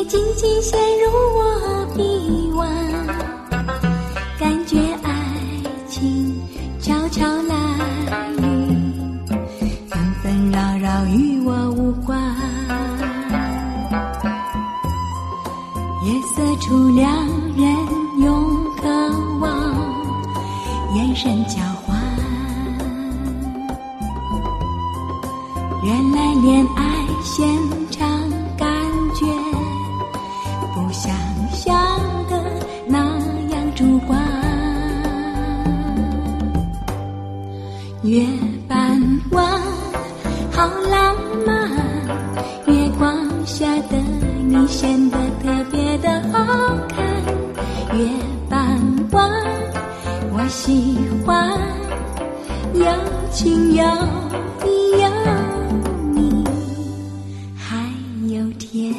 紧紧陷入我臂弯，感觉爱情悄悄来临，纷纷扰扰与我无关。夜色处两人用渴望，眼神交换。原来恋爱现场感觉不像想的那样主观，月半弯好浪漫，月光下的你显得特别的好看。月半弯我喜欢，有情有义有你还有甜。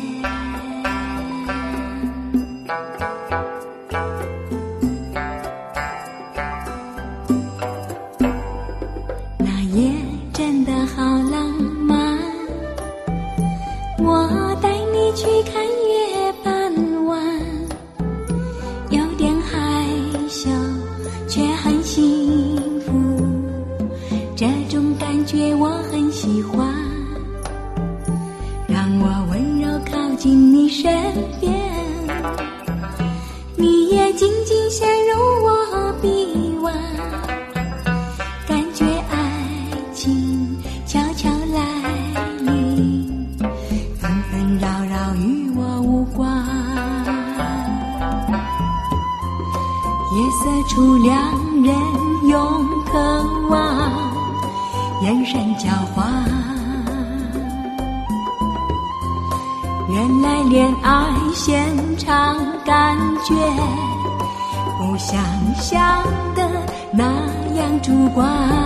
那夜真的好浪漫，我带你去看月半弯，有点害羞却很幸福，这种感觉我很喜欢。让我温柔靠近你身边，你也紧紧陷入我臂弯，感觉爱情悄悄来临，纷纷扰扰与我无关。夜色处两人用渴望，眼神交换。原来恋爱现场感觉不像想的那样主观。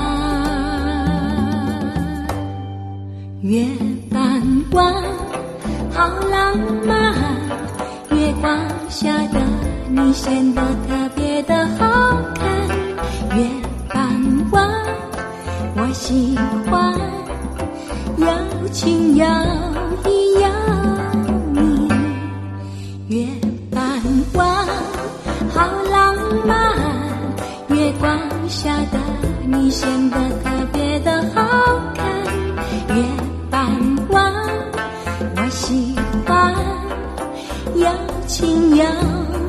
月半弯好浪漫，月光下的你显得特别的好看。月半弯我喜欢，有情有义有你。月半弯好浪漫，月光下的你显得特别的好看。月半弯我喜欢，有情有